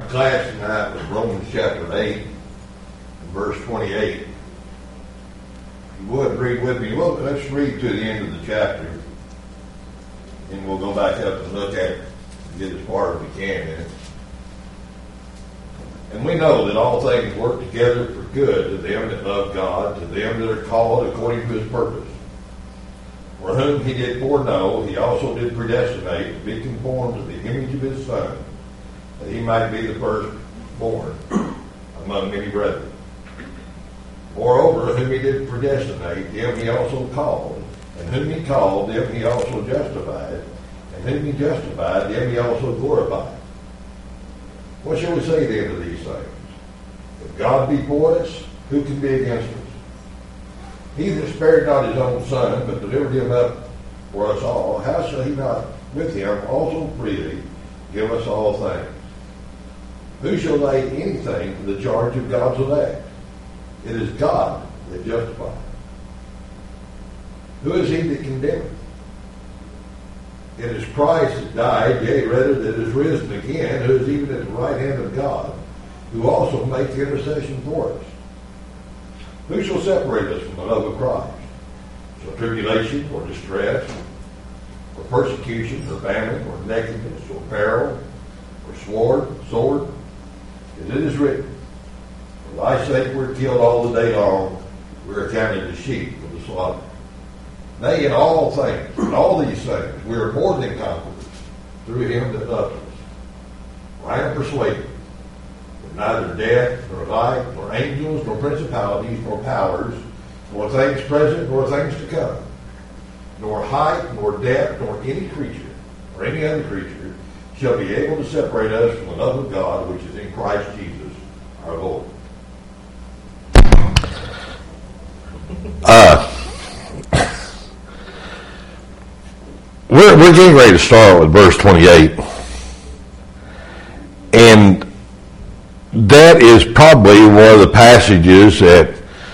class tonight was Romans chapter 8 and verse 28. You would read with me. Well, let's read to the end of the chapter, and we'll go back up and look at it and get as far as we can in it. And we know that all things work together for good to them that love God, to them that are called according to his purpose. For whom he did foreknow, he also did predestinate to be conformed to the image of his Son, that he might be the firstborn among many brethren. Moreover, whom he did predestinate, them he also called. And whom he called, them he also justified. And whom he justified, them he also glorified. What shall we say then to these things? If God be for us, who can be against us? He that spared not his own Son, but delivered him up for us all, how shall he not with him also freely give us all things? Who shall lay anything to the charge of God's elect? It is God that justifies. Who is he that condemneth? It is Christ that died, yea, rather that is risen again, who is even at the right hand of God, who also makes intercession for us. Who shall separate us from the love of Christ? Shall tribulation, or distress, or persecution, or famine, or nakedness, or peril, or sword? As it is written, for thy sake we're killed all the day long, we're accounted as sheep for the slaughter. Nay, in all things, in all these things, we are more than conquerors through him that loved us. For I am persuaded that neither death, nor life, nor angels, nor principalities, nor powers, nor things present, nor things to come, nor height, nor depth, nor any creature, or any other creature, shall be able to separate us from the love of God which is in Christ Jesus our Lord. We're getting ready to start with verse 28, and that is probably one of the passages that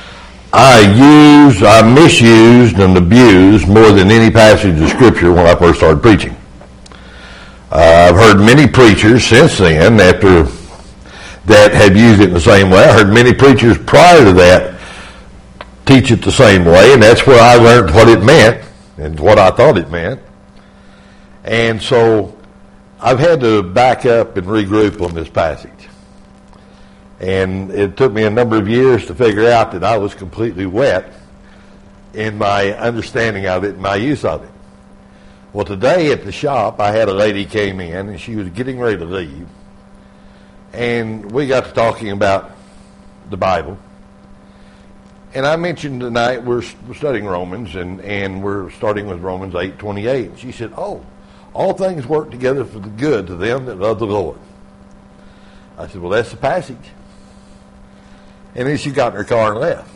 I misused and abused more than any passage of Scripture when I first started preaching. I've heard many preachers since then, after that, have used it in the same way. I heard many preachers prior to that teach it the same way, and that's where I learned what it meant and what I thought it meant. And so I've had to back up and regroup on this passage. And it took me a number of years to figure out that I was completely wet in my understanding of it and my use of it. Well, today at the shop, I had a lady came in, and she was getting ready to leave. And we got to talking about the Bible. And I mentioned tonight we're studying Romans, and we're starting with Romans 8:28. She said, "Oh, all things work together for the good to them that love the Lord." I said, "Well, that's the passage." And then she got in her car and left.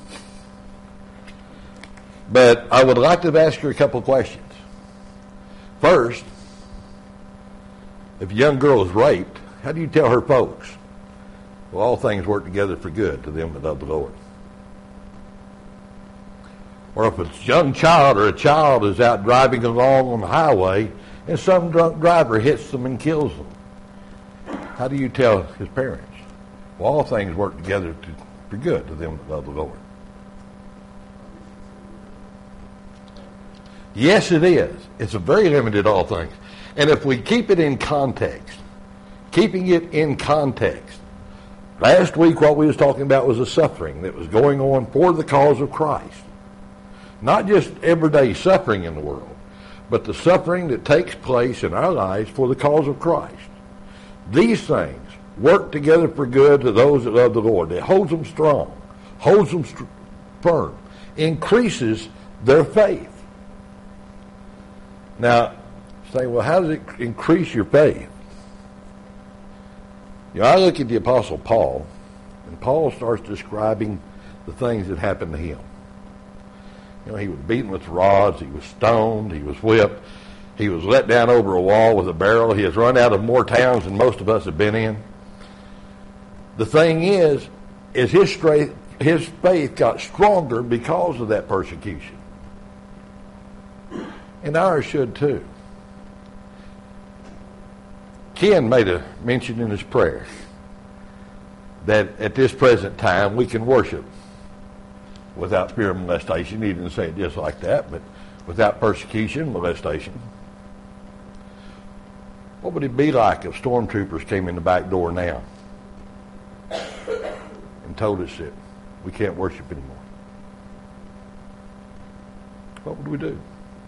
But I would like to ask her a couple of questions. First, if a young girl is raped, how do you tell her folks? Well, all things work together for good to them that love the Lord. Or if a young child or a child is out driving along on the highway and some drunk driver hits them and kills them, how do you tell his parents? Well, all things work together for good to them that love the Lord. Yes, it is. It's a very limited all things. And if we keep it in context, keeping it in context, last week what we was talking about was the suffering that was going on for the cause of Christ. Not just everyday suffering in the world, but the suffering that takes place in our lives for the cause of Christ. These things work together for good to those that love the Lord. It holds them strong, holds them firm, increases their faith. Now, say, well, how does it increase your faith? You know, I look at the Apostle Paul, and Paul starts describing the things that happened to him. You know, he was beaten with rods, he was stoned, he was whipped, he was let down over a wall with a barrel, he has run out of more towns than most of us have been in. The thing is his faith got stronger because of that persecution. And ours should too. Ken made a mention in his prayer that at this present time we can worship without fear of molestation. He didn't say it just like that, but without persecution, molestation. What would it be like if stormtroopers came in the back door now and told us that we can't worship anymore? What would we do?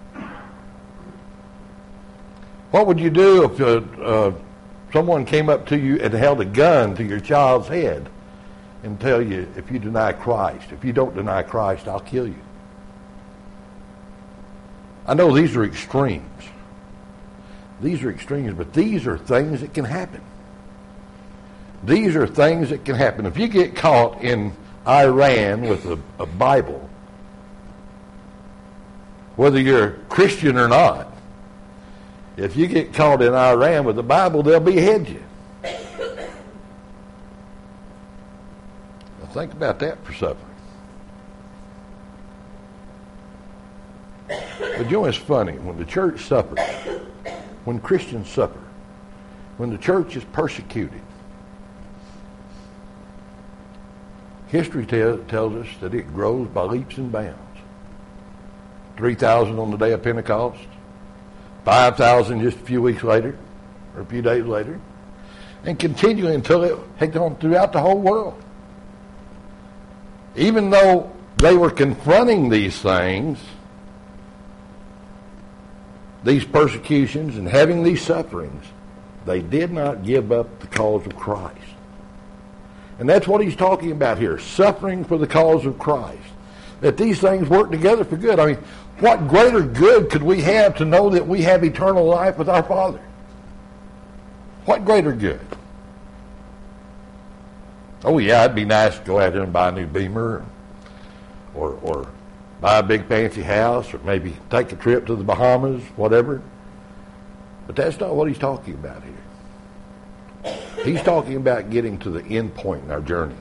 What would you do if someone came up to you and held a gun to your child's head and tell you, if you deny Christ, if you don't deny Christ, I'll kill you? I know these are extremes. These are extremes, but these are things that can happen. These are things that can happen. If you get caught in Iran with a Bible, whether you're a Christian or not, if you get caught in Iran with the Bible, they'll behead you. Now think about that for suffering. But you know, it's funny, when the church suffers, when Christians suffer, when the church is persecuted, history tells us that it grows by leaps and bounds. 3,000 on the day of Pentecost, 5,000 just a few weeks later, or a few days later, and continuing until it had gone throughout the whole world. Even though they were confronting these things, these persecutions and having these sufferings, they did not give up the cause of Christ. And that's what he's talking about here, suffering for the cause of Christ. That these things work together for good. I mean, what greater good could we have to know that we have eternal life with our Father? What greater good? Oh yeah, it'd be nice to go out there and buy a new Beamer or buy a big fancy house, or maybe take a trip to the Bahamas, whatever. But that's not what he's talking about here. He's talking about getting to the end point in our journey.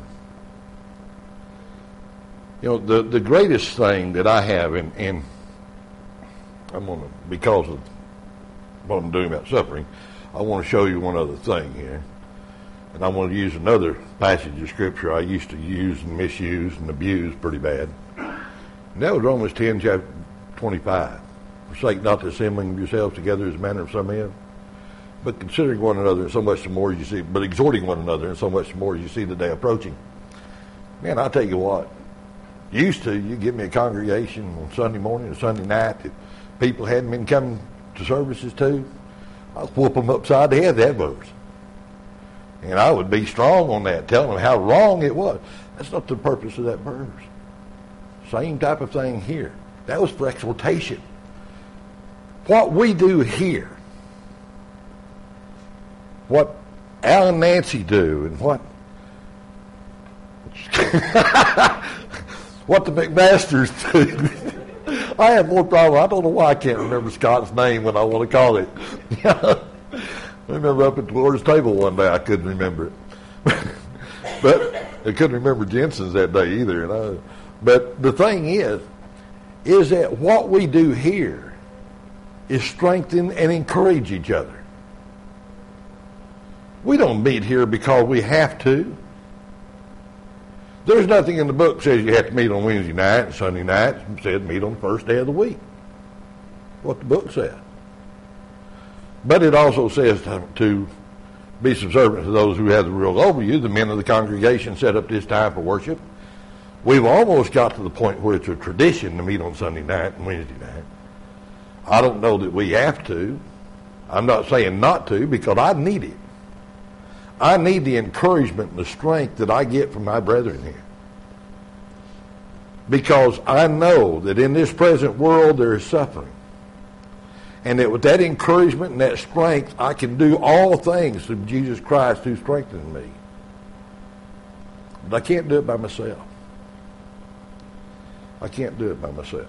You know, the greatest thing that I have in I'm going to, because of what I'm doing about suffering, I want to show you one other thing here. And I want to use another passage of Scripture I used to use and misuse and abuse pretty bad. And that was Romans 10, chapter 25. Forsake not the assembling of yourselves together as manner of some have, but considering one another and so much the more you see, but exhorting one another and so much the more you see the day approaching. Man, I'll tell you what. Used to, you give me a congregation on Sunday morning or Sunday night that people hadn't been coming to services to, I'd whoop them upside the head with that verse. And I would be strong on that, telling them how wrong it was. That's not the purpose of that verse. Same type of thing here. That was for exhortation. What we do here, what Al and Nancy do, and what the McMasters do. I have more problem. I don't know why I can't remember Scott's name when I want to call it. I remember up at the Lord's table one day, I couldn't remember it. But I couldn't remember Jensen's that day either. But the thing is that what we do here is strengthen and encourage each other. We don't meet here because we have to. There's nothing in the book that says you have to meet on Wednesday night and Sunday night. It says meet on the first day of the week. What the book said. But it also says to be subservient to those who have the rule over you. The men of the congregation set up this time for worship. We've almost got to the point where it's a tradition to meet on Sunday night and Wednesday night. I don't know that we have to. I'm not saying not to, because I need it. I need the encouragement and the strength that I get from my brethren here. Because I know that in this present world there is suffering. And that with that encouragement and that strength, I can do all things through Jesus Christ who strengthens me. But I can't do it by myself. I can't do it by myself.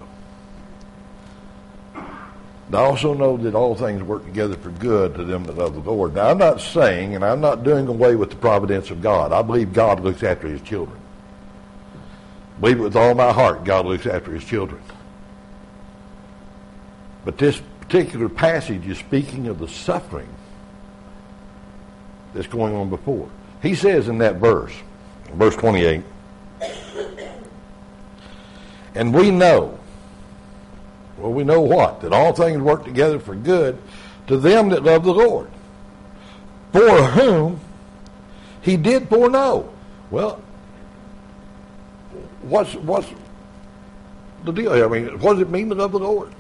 I also know that all things work together for good to them that love the Lord. Now, I'm not saying, and I'm not doing away with the providence of God. I believe God looks after his children. I believe it with all my heart, God looks after his children. But this particular passage is speaking of the suffering that's going on before. He says in that verse, verse 28. And we know, well, we know what? That all things work together for good to them that love the Lord, for whom he did foreknow. Well, what's the deal here? I mean, what does it mean to love the Lord?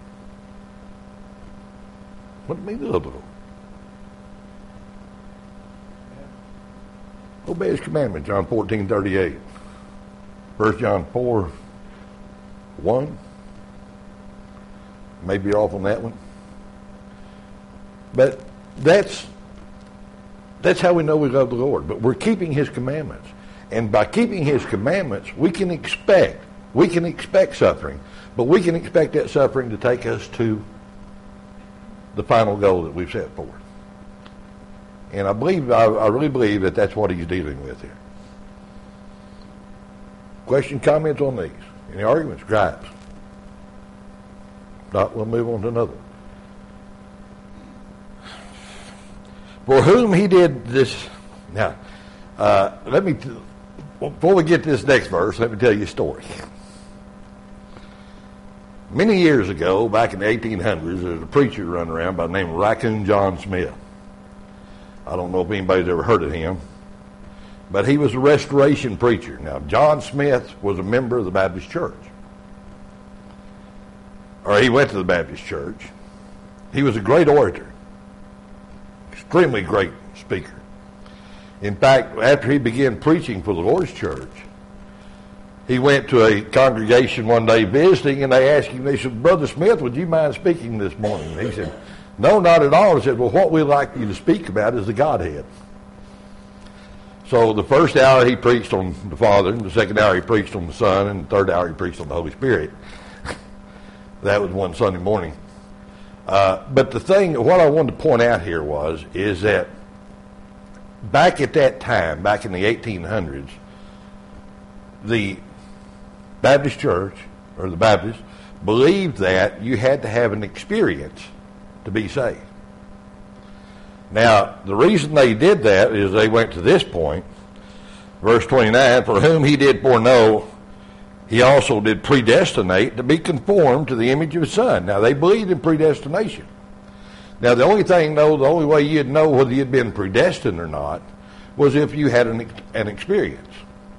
What does it mean to love the Lord? Obey his commandment, John 14:38. 1 John 4:1. Maybe you're off on that one. But that's how we know we love the Lord. But we're keeping his commandments. And by keeping his commandments, we can expect suffering. But we can expect that suffering to take us to the final goal that we've set forth. And I really believe that that's what he's dealing with here. Question, comments on these? Any arguments, gripes? Not, we'll move on to another. For whom he did this. Now, before we get to this next verse, let me tell you a story. Many years ago, back in the 1800s, there was a preacher running around by the name of Raccoon John Smith. I don't know if anybody's ever heard of him, but he was a restoration preacher. Now, John Smith was a member of the Baptist church. Or he went to the Baptist church. He was a great orator, extremely great speaker. In fact, after he began preaching for the Lord's church, he went to a congregation one day visiting, and they asked him, they said, Brother Smith, would you mind speaking this morning? And he said, no, not at all. He said, well, what we'd like you to speak about is the Godhead. So the first hour he preached on the Father, and the second hour he preached on the Son, and the third hour he preached on the Holy Spirit. That was one Sunday morning. But the thing, what I wanted to point out here is that back at that time, back in the 1800s, the Baptist church, or the Baptists, believed that you had to have an experience to be saved. Now, the reason they did that is they went to this point, verse 29, for whom he did foreknow, he also did predestinate to be conformed to the image of his Son. Now, they believed in predestination. Now, the only way you'd know whether you'd been predestined or not was if you had an experience.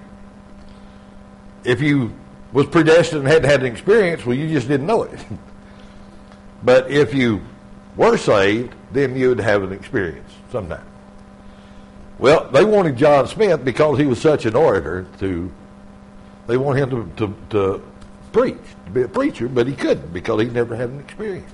If you was predestined and hadn't had an experience, well, you just didn't know it. But if you were saved, then you would have an experience sometime. Well, they wanted John Smith, because he was such an orator, they wanted him to preach, to be a preacher, but he couldn't because he never had an experience.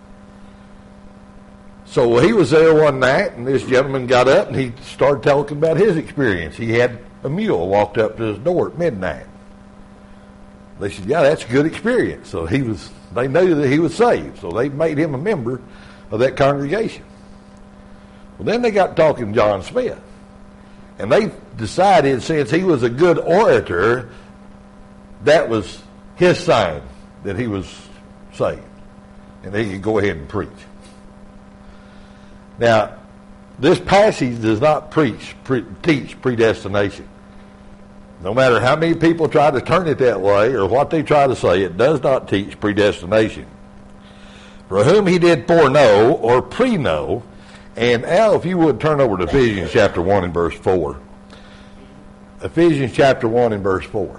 So he was there one night, and this gentleman got up, and he started talking about his experience. He had a mule walked up to his door at midnight. They said, yeah, that's a good experience. So they knew that he was saved, so they made him a member of that congregation. Well, then they got talking to John Smith, and they decided, since he was a good orator, that was his sign that he was saved, and he could go ahead and preach. Now, this passage does not teach predestination. No matter how many people try to turn it that way or what they try to say, it does not teach predestination. For whom he did foreknow or pre-know. And Al, if you would turn over to Ephesians chapter 1 and verse 4. Ephesians chapter 1 and verse 4.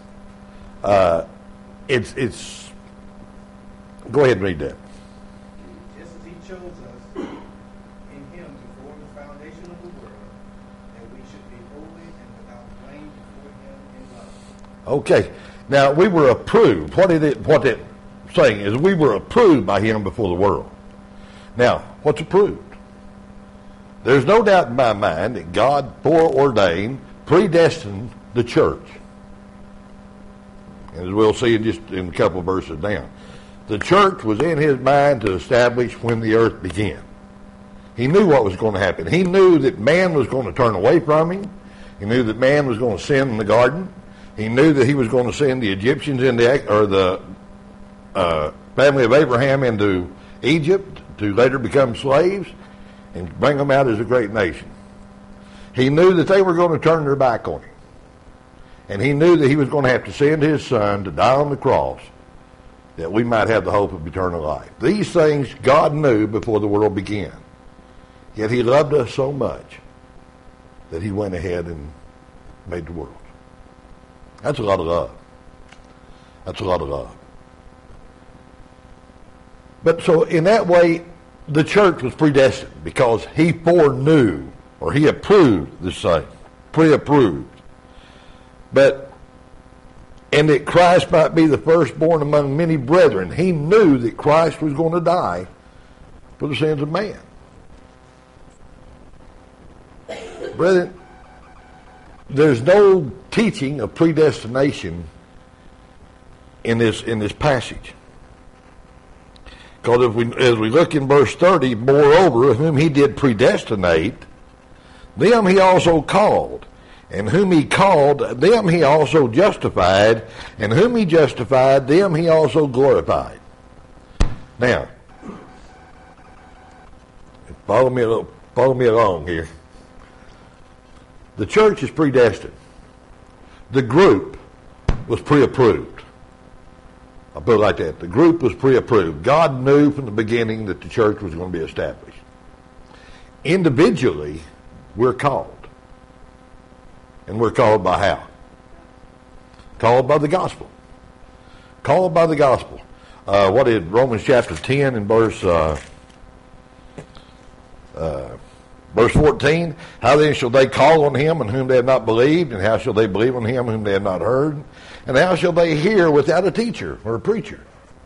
It's go ahead and read that. Just as he chose us in him before the foundation of the world, that we should be holy and without blame before him in love. Okay. Now, we were approved. What it's saying is we were approved by him before the world. Now, what's approved? There's no doubt in my mind that God foreordained, predestined the church. And as we'll see in a couple of verses down. The church was in his mind to establish when the earth began. He knew what was going to happen. He knew that man was going to turn away from him. He knew that man was going to sin in the garden. He knew that he was going to send the Egyptians the family of Abraham into Egypt to later become slaves and bring them out as a great nation. He knew that they were going to turn their back on him. And he knew that he was going to have to send his son to die on the cross that we might have the hope of eternal life. These things God knew before the world began. Yet he loved us so much that he went ahead and made the world. That's a lot of love. That's a lot of love. But so in that way, the church was predestined because he foreknew, or he approved the same, pre-approved. And that Christ might be the firstborn among many brethren. He knew that Christ was going to die for the sins of man. Brethren, there's no teaching of predestination in this passage. Because as we look in verse 30, moreover, whom he did predestinate, them he also called. And whom he called, them he also justified. And whom he justified, them he also glorified. Now, follow me along here. The church is predestined. The group was pre-approved. I'll put it like that. The group was pre-approved. God knew from the beginning that the church was going to be established. Individually, we're called. And we're called by how? Called by the gospel. Called by the gospel. What is Romans chapter 10 and verse 14? How then shall they call on him in whom they have not believed? And how shall they believe on him whom they have not heard? And how shall they hear without a teacher or a preacher?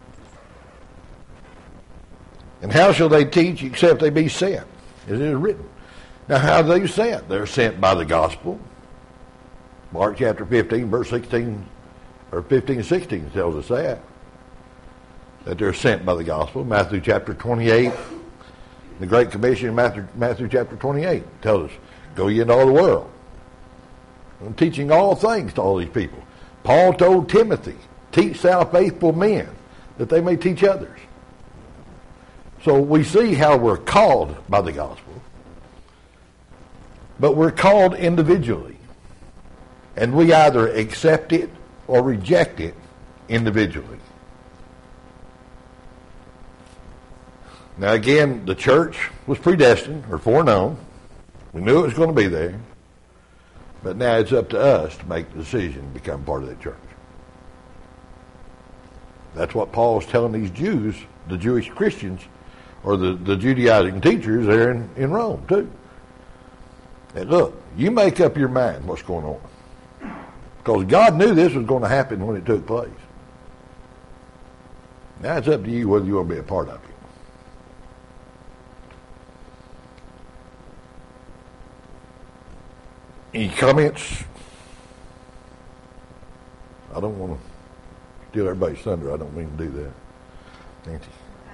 And how shall they teach except they be sent? As it is written. Now how are they sent? They're sent by the gospel. Mark chapter 15, verse 16, or 15 and 16 tells us that they're sent by the gospel. Matthew chapter 28, the Great Commission in Matthew chapter 28 tells us, go ye into all the world. I'm teaching all things to all these people. Paul told Timothy, teach thou faithful men, that they may teach others. So we see how we're called by the gospel, but we're called individually. And we either accept it or reject it individually. Now again, the church was predestined or foreknown. We knew it was going to be there. But now it's up to us to make the decision to become part of that church. That's what Paul's telling these Jews, the Jewish Christians, or the Judaizing teachers there in Rome too. And look, you make up your mind what's going on. Because God knew this was going to happen when it took place. Now it's up to you whether you want to be a part of it. Any comments? I don't want to steal everybody's thunder. I don't mean to do that. Nancy?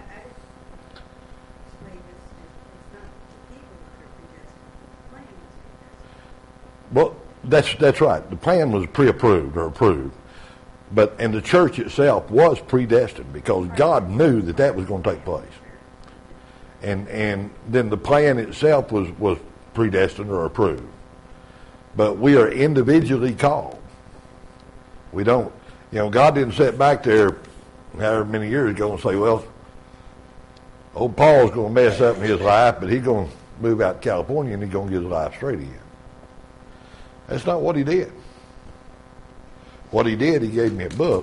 Well, that's right. The plan was pre-approved or approved. And the church itself was predestined because God knew that was going to take place. And then the plan itself was predestined or approved. But we are individually called. We don't, God didn't sit back there however many years ago and say, well, old Paul's going to mess up in his life, but he's going to move out to California and he's going to get his life straight again. That's not what he did. What he did, he gave me a book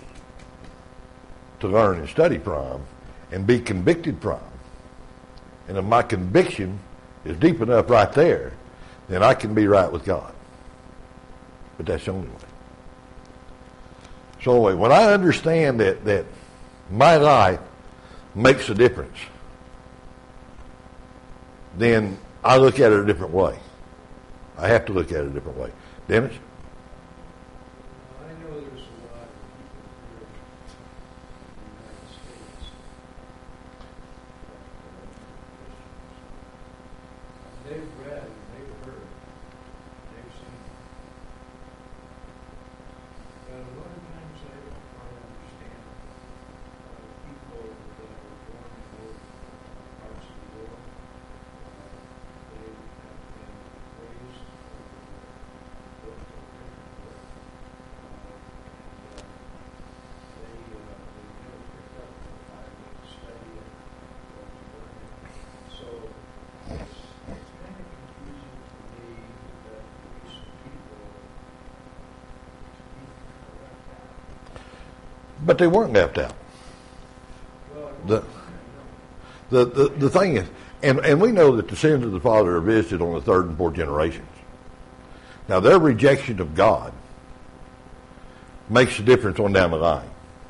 to learn and study from and be convicted from. And if my conviction is deep enough right there, then I can be right with God. But that's the only way. So anyway, when I understand that my life makes a difference, then I look at it a different way. I have to look at it a different way. Dennis? I know there's a lot of people here in the United States they've read and they've heard, they've seen. But a lot of times I don't quite understand people that are born in those parts of the world. They have been raised, built But they weren't left out. The thing is, and we know that the sins of the father are visited on the third and fourth generations. Now, their rejection of God makes a difference on down the line.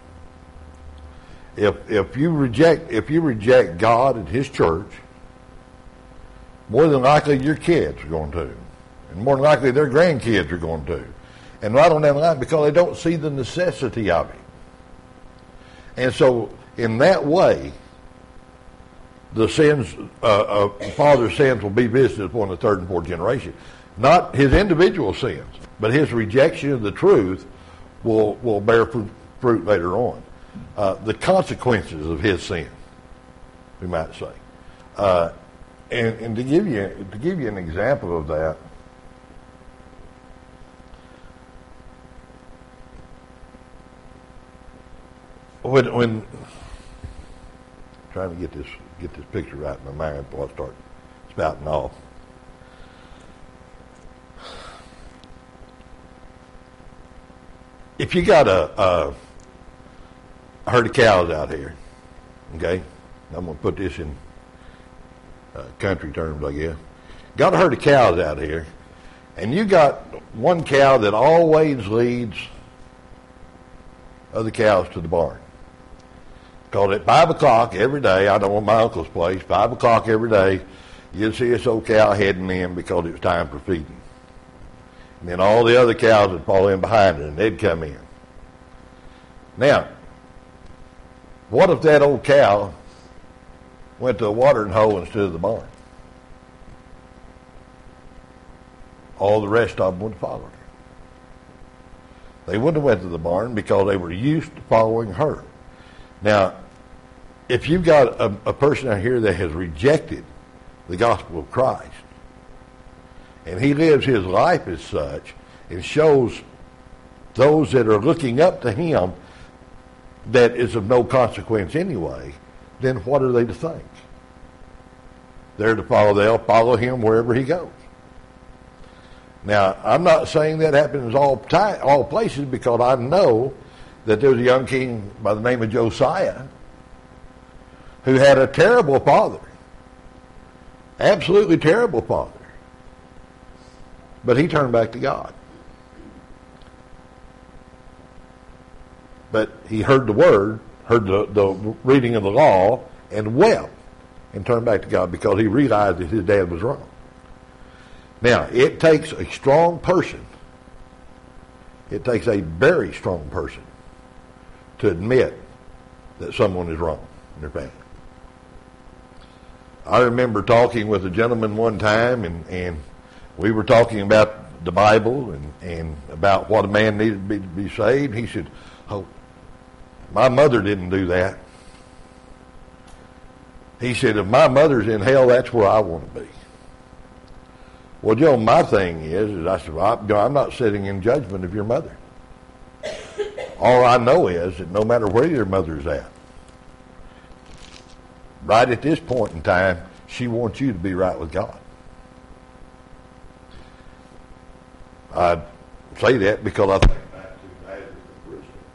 If you reject God and His church, more than likely your kids are going to, and more than likely their grandkids are going to, and right on down the line, because they don't see the necessity of it. And so, in that way, the sins, father's sins will be visited upon the third and fourth generation. Not his individual sins, but his rejection of the truth will bear fruit later on. The consequences of his sin, we might say. And to give you an example of that, when trying to get this picture right in my mind before I start spouting off. If you got a herd of cows out here, okay, I'm going to put this in country terms, I guess. Got a herd of cows out here, and you got one cow that always leads other cows to the barn. Because at 5 o'clock every day, I know at my uncle's place, 5 o'clock every day, you'd see this old cow heading in because it was time for feeding. And then all the other cows would fall in behind her, and they'd come in. Now, what if that old cow went to a watering hole instead of the barn? All the rest of them would follow her. They wouldn't have went to the barn because they were used to following her. Now, if you've got a person out here that has rejected the gospel of Christ, and he lives his life as such, and shows those that are looking up to him that is of no consequence anyway, then what are they to think? They'll follow him wherever he goes. Now, I'm not saying that happens all places, because I know that there was a young king by the name of Josiah who had a terrible father. Absolutely terrible father. But he turned back to God. But he heard the word, heard the reading of the law, and wept and turned back to God because he realized that his dad was wrong. Now, it takes a strong person. It takes a very strong person to admit that someone is wrong in their family. I remember talking with a gentleman one time, and we were talking about the Bible and about what a man needed to be saved. He said, "Oh, my mother didn't do that." He said, "If my mother's in hell, that's where I want to be." Well, Joe, my thing is I said, well, I'm not sitting in judgment of your mother. All I know is that no matter where your mother's at, right at this point in time, she wants you to be right with God. I say that because I think back to Lazarus the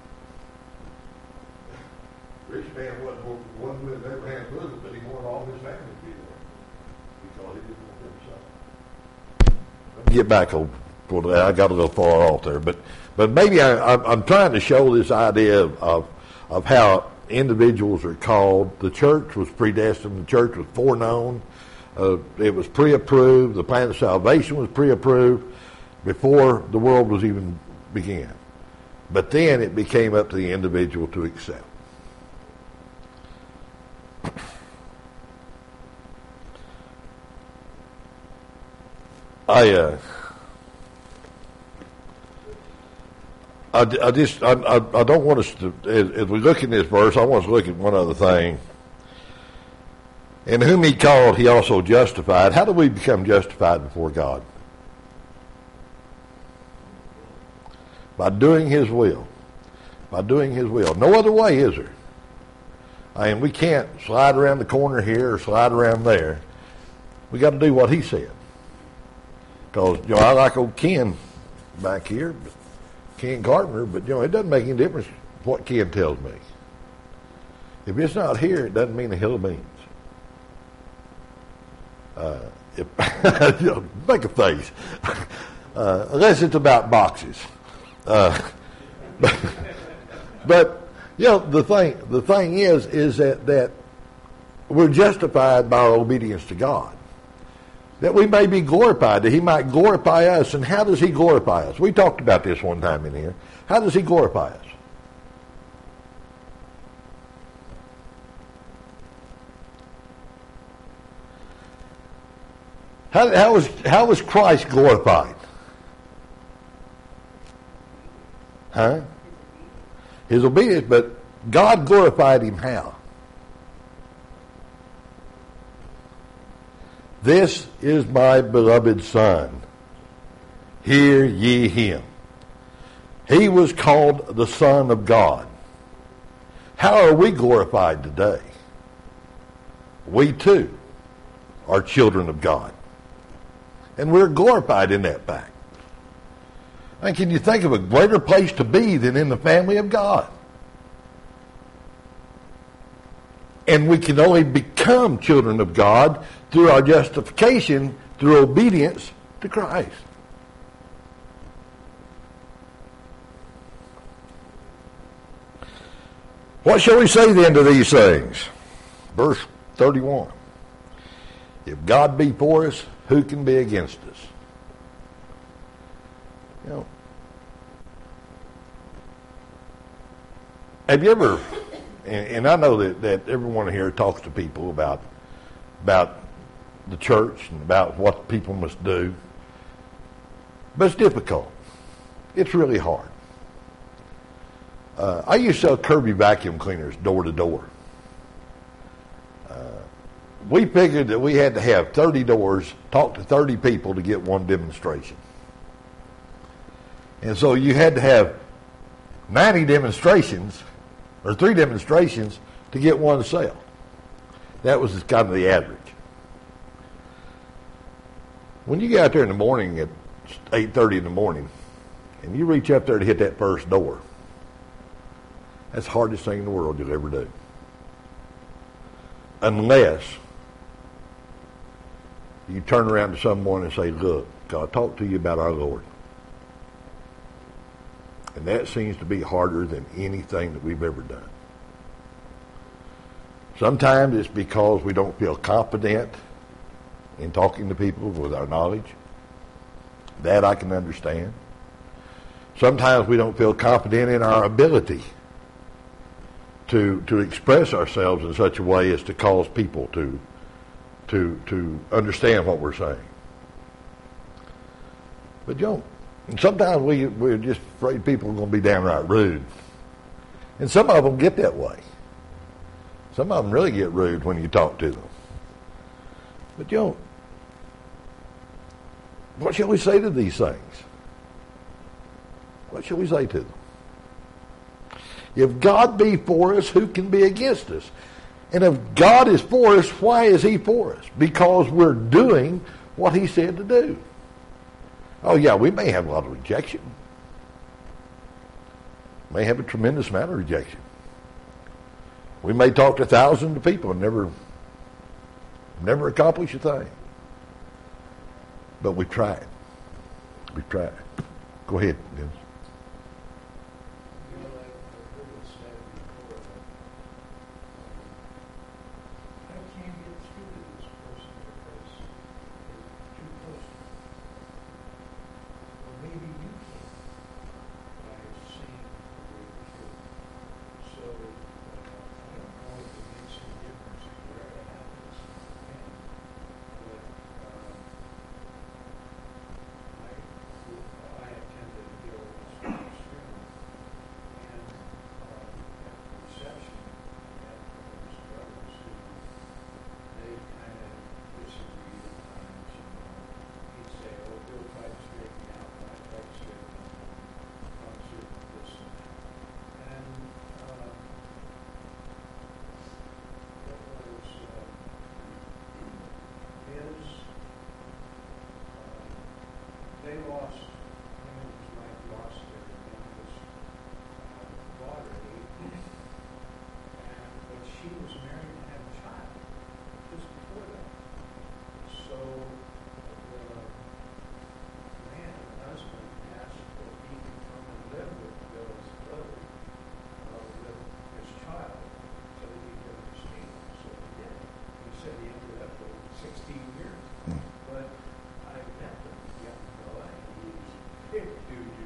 rich man wasn't with Abraham's bosom, but he wanted all his family to be there because he didn't want them to suffer. Let me get back over that. I got a little far off there, but maybe I'm trying to show this idea of how individuals are called. The church was predestined. The church was foreknown. It was pre-approved. The plan of salvation was pre-approved before the world was even began. But then it became up to the individual to accept. I don't want us to, as we look in this verse, I want us to look at one other thing. And whom he called, he also justified. How do we become justified before God? By doing his will. By doing his will. No other way, is there? I mean, we can't slide around the corner here or slide around there. We got to do what he said. Because, I like old Ken back here, Ken Carpenter, but, it doesn't make any difference. what Ken tells me. If it's not here, it doesn't mean a hill of beans. Make a face. Unless it's about boxes. But the thing is that we're justified by our obedience to God. That we may be glorified, that He might glorify us. And how does He glorify us? We talked about this one time in here. How does He glorify us? How was Christ glorified? Huh? His obedience, but God glorified Him how? This is my beloved Son. Hear ye Him. He was called the Son of God. How are we glorified today? We too are children of God. And we're glorified in that fact. And can you think of a greater place to be than in the family of God? And we can only become children of God through our justification, through obedience to Christ. What shall we say then to these things? Verse 31. If God be for us, who can be against us? You know, have you ever, and I know that everyone here talks to people about the church and about what people must do, but it's difficult. It's really hard. I used to sell Kirby vacuum cleaners door to door. We figured that we had to have 30 doors, talk to 30 people to get one demonstration. And so you had to have 90 demonstrations, or 3 demonstrations, to get one sale. That was kind of the average. When you get out there in the morning at 8:30 in the morning, and you reach up there to hit that first door, that's the hardest thing in the world you'll ever do. Unless you turn around to someone and say, look, God talk to you about our Lord. And that seems to be harder than anything that we've ever done. Sometimes it's because we don't feel confident in talking to people with our knowledge. That I can understand. Sometimes we don't feel confident in our ability to express ourselves in such a way as to cause people to understand what we're saying. But and sometimes we're just afraid people are going to be downright rude. And some of them get that way. Some of them really get rude when you talk to them. But what shall we say to these things? What shall we say to them? If God be for us, who can be against us? And if God is for us, why is He for us? Because we're doing what He said to do. Oh yeah, we may have a lot of rejection. May have a tremendous amount of rejection. We may talk to thousands of people and never accomplish a thing. But we tried. We tried. Go ahead, Dennis. They lost, his wife lost their youngest daughter at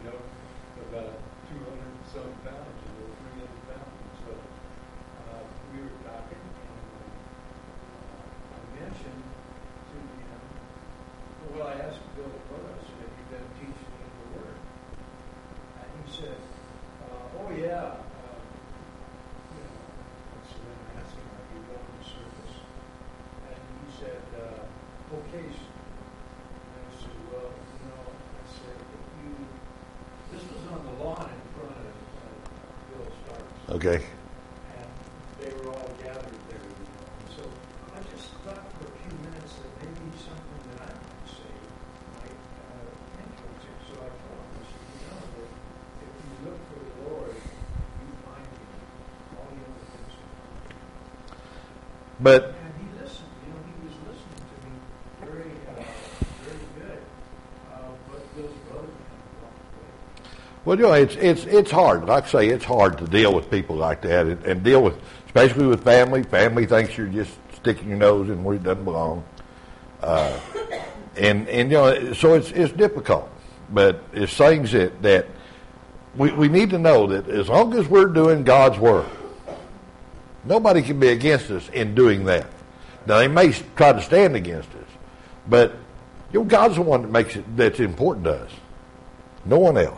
know, about 200-some pounds, you know, 300 pounds. So we were talking, and I mentioned to him, well, I asked Bill Burrows, have you been teaching him the Word? And he said, oh, yeah. You know, so then I asked him, have you gone to service? And he said, occasionally. And I said, well, no. I said, if you, this was on the lawn in front of Bill Starks. Okay. And they were all gathered there, you know. And so I just thought for a few minutes that maybe something that I might say might influence him. So I told him, I said, you know, that if you look for the Lord, you find him. All the other things will come. But And he listened, you know, he was listening to me very, very good. But Bill's brother kind of walked away. well, you know, it's hard. Like I say, it's hard to deal with people like that, and deal with, especially with family. Family thinks you're just sticking your nose in where it doesn't belong, and you know, so it's difficult. But it's things that we need to know that as long as we're doing God's work, nobody can be against us in doing that. Now they may try to stand against us, but you know, God's the one that makes it, that's important to us. No one else.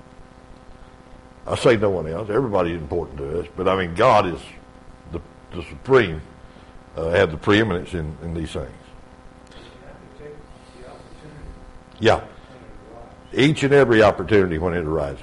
I say no one else. Everybody is important to us, but I mean God is the supreme, have the preeminence in these things. You have to take the opportunity Yeah, when it arrives. each and every opportunity when it arises.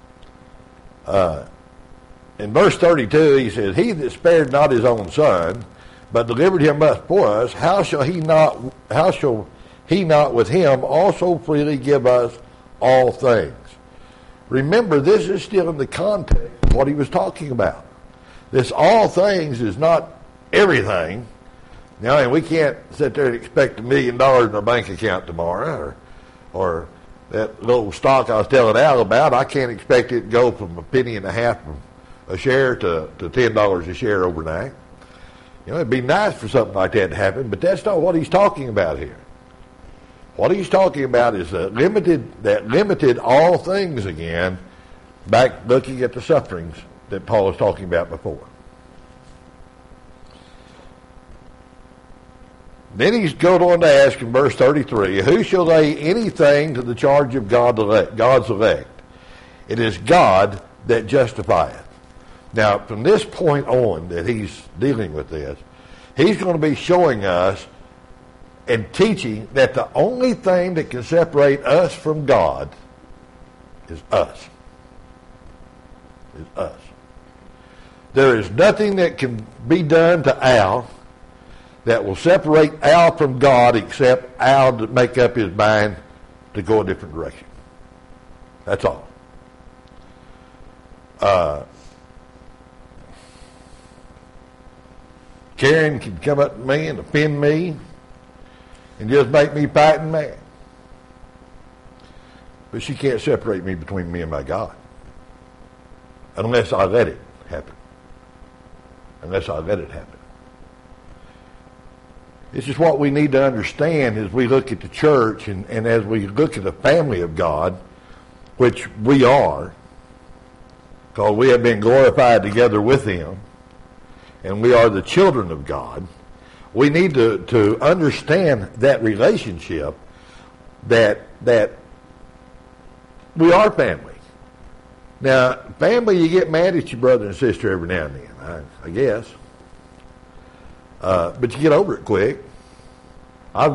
In verse 32, he says, "He that spared not his own son, but delivered him up for us, how shall he not with him also freely give us all things?" Remember, this is still in the context of what he was talking about. This all things is not everything. Now, and we can't sit there and expect $1 million in our bank account tomorrow, or that little stock I was telling Al about. I can't expect it to go from $0.015 a share to $10 a share overnight. You know, it'd be nice for something like that to happen, but that's not what he's talking about here. What he's talking about is that limited all things again, back looking at the sufferings that Paul was talking about before. Then he's going on to ask in verse 33, "Who shall lay anything to the charge of God's elect? It is God that justifieth." Now, from this point on that he's dealing with this, he's going to be showing us and teaching that the only thing that can separate us from God is us. Is us. There is nothing that can be done to Al that will separate Al from God except Al to make up his mind to go a different direction. That's all. Karen can come up to me and offend me and just make me fighting mad. But she can't separate me between me and my God. Unless I let it happen. Unless I let it happen. This is what we need to understand as we look at the church and as we look at the family of God, which we are, because we have been glorified together with Him, and we are the children of God. We need to understand that relationship, that we are family. Now, family, you get mad at your brother and sister every now and then, I guess. But you get over it quick. My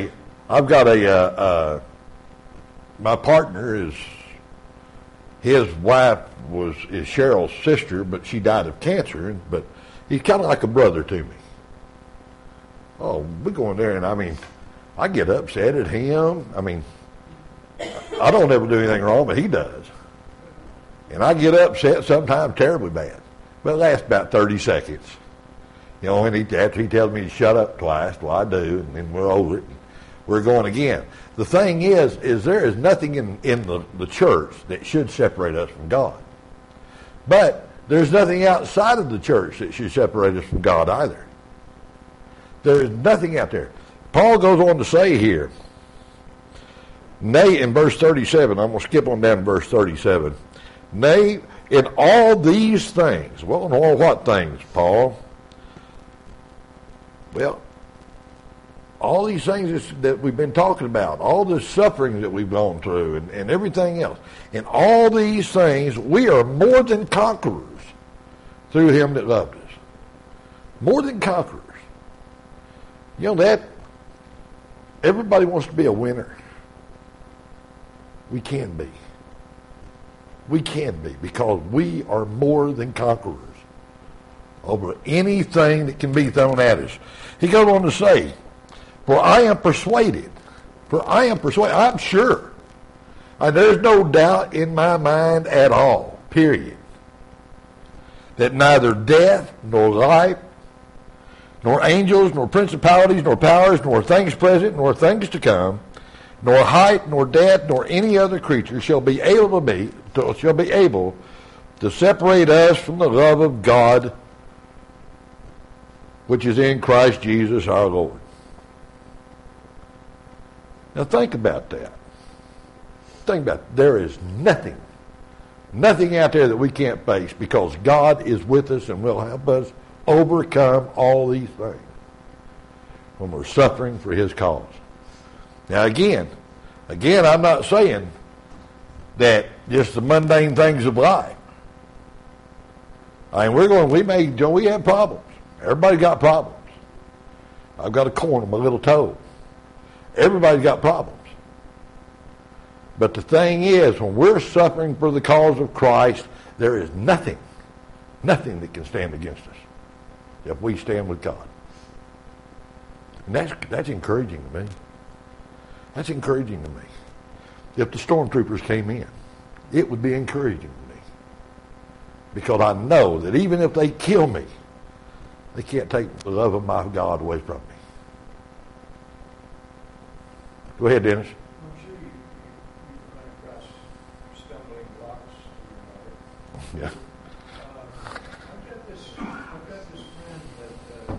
partner his wife is Cheryl's sister, but she died of cancer, but he's kind of like a brother to me. Oh, we go in there, and I get upset at him. I don't ever do anything wrong, but he does. And I get upset sometimes terribly bad. But it lasts about 30 seconds. You know, and after he tells me to shut up twice, well, I do, and then we're over it. And we're going again. The thing is there is nothing in the church that should separate us from God. But there's nothing outside of the church that should separate us from God either. There is nothing out there. Paul goes on to say here, Nay, in verse 37, I'm going to skip on down to verse 37. Nay, in all these things. Well, in all what things, Paul? Well, all these things that we've been talking about, all the suffering that we've gone through and everything else. In all these things, we are more than conquerors through him that loved us. More than conquerors. You know that everybody wants to be a winner. We can be. We can be, because we are more than conquerors over anything that can be thrown at us. He goes on to say, for I am persuaded, I'm sure, and there's no doubt in my mind at all, period, that neither death, nor life, nor angels, nor principalities, nor powers, nor things present, nor things to come, nor height, nor depth, nor any other creature shall be able to separate us from the love of God, which is in Christ Jesus our Lord. Now think about that. Think about it. There is nothing out there that we can't face, because God is with us and will help us overcome all these things when we're suffering for his cause. Now again, I'm not saying that just the mundane things of life. I mean, we have problems. Everybody's got problems. I've got a corn on my little toe. Everybody's got problems. But the thing is, when we're suffering for the cause of Christ, there is nothing that can stand against us if we stand with God. And that's encouraging to me. That's encouraging to me. If the stormtroopers came in, it would be encouraging to me, because I know that even if they kill me, they can't take the love of my God away from me. Go ahead, Dennis. I'm sure you run across stumbling blocks in your life. Yeah. I've got this friend that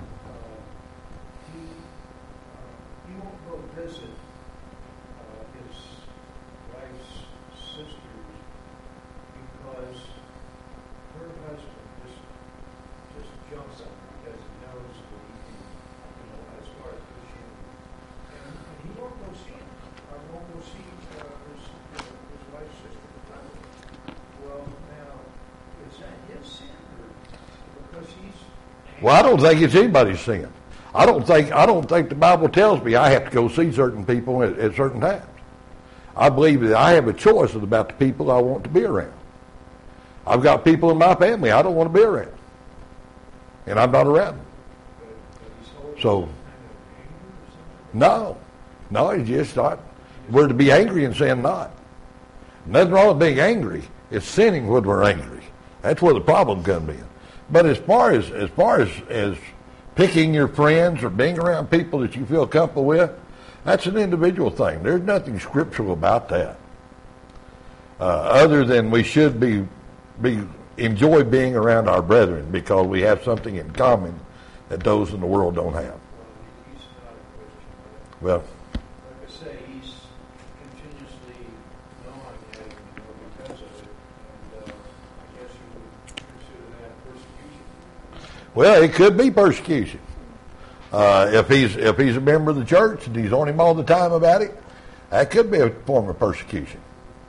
he won't go visit his wife's sisters because her husband just jumps on her because he knows that he can, as far as Christianity. And he won't go see him. Or won't go see his wife's sister. Well, now, is that his sin, or because he's? Well, I don't think it's anybody's sin. I don't think the Bible tells me I have to go see certain people at certain times. I believe that I have a choice about the people I want to be around. I've got people in my family I don't want to be around, and I'm not around them. So, no, it's just not. We're to be angry and sin not. Nothing wrong with being angry. It's sinning when we're angry. That's where the problem comes in. But as far as picking your friends or being around people that you feel comfortable with, that's an individual thing. There's nothing scriptural about that, other than we should enjoy being around our brethren because we have something in common that those in the world don't have. He's not a Christian. Well, Like I say, he's continuously gnawing at it, because of it, and I guess you would consider that persecution. well, it could be persecution. If he's a member of the church and he's on him all the time about it, that could be a form of persecution.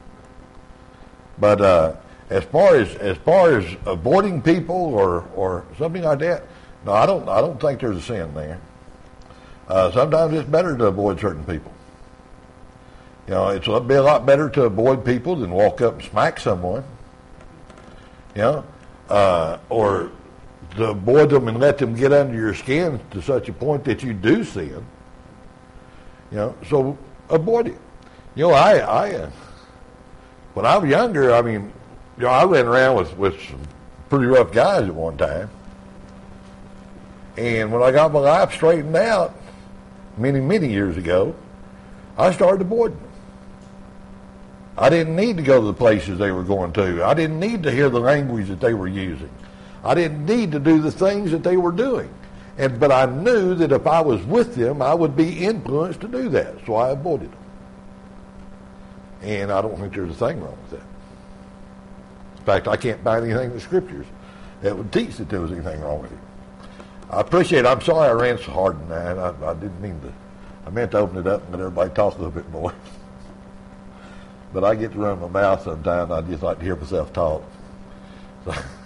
But as far as avoiding people or something like that, no, I don't think there's a sin there. Sometimes it's better to avoid certain people. You know, it'd be a lot better to avoid people than walk up and smack someone. You know, or to avoid them and let them get under your skin to such a point that you do sin. You know, so avoid it. You know, I when I was younger, I mean, you know, I went around with some pretty rough guys at one time. And when I got my life straightened out many years ago, I started avoiding them. I didn't need to go to the places they were going to. I didn't need to hear the language that they were using. I didn't need to do the things that they were doing. But I knew that if I was with them, I would be influenced to do that. So I avoided them. And I don't think there's a thing wrong with that. In fact, I can't find anything in the scriptures that would teach that there was anything wrong with it. I appreciate it. I'm sorry I ran so hard tonight. I didn't mean to. I meant to open it up and let everybody talk a little bit more. But I get to run my mouth sometimes. I just like to hear myself talk. So,